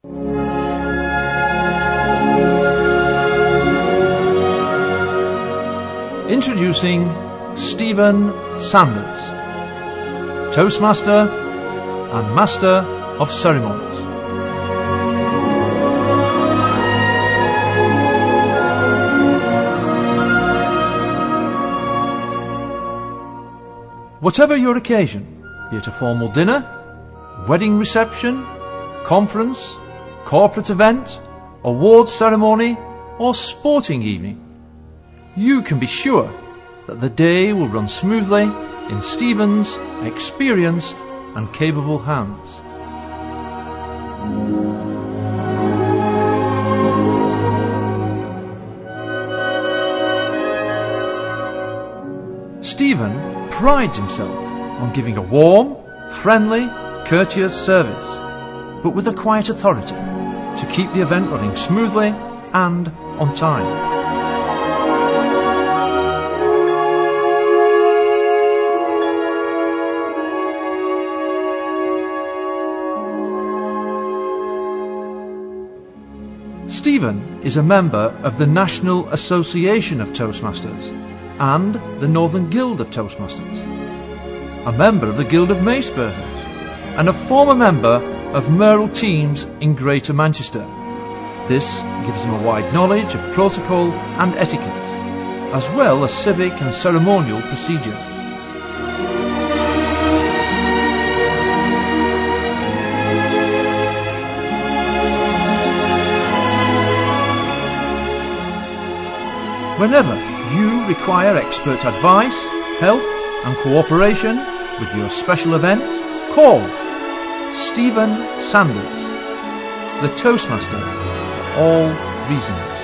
Introducing Stephen Sanders, Toastmaster and Master of Ceremonies. Whatever your occasion, be it a formal dinner, wedding reception, conference, corporate event, awards ceremony, or sporting evening, you can be sure that the day will run smoothly in Stephen's experienced and capable hands. Stephen prides himself on giving a warm, friendly, courteous service, but with a quiet authority to keep the event running smoothly and on time. Stephen is a member of the National Association of Toastmasters and the Northern Guild of Toastmasters, a member of the Guild of Macebearers, and a former member of Merle teams in Greater Manchester. This gives him a wide knowledge of protocol and etiquette, as well as civic and ceremonial procedure. Whenever you require expert advice, help and cooperation with your special event, call Stephen Sanders, the Toastmaster for all reasons.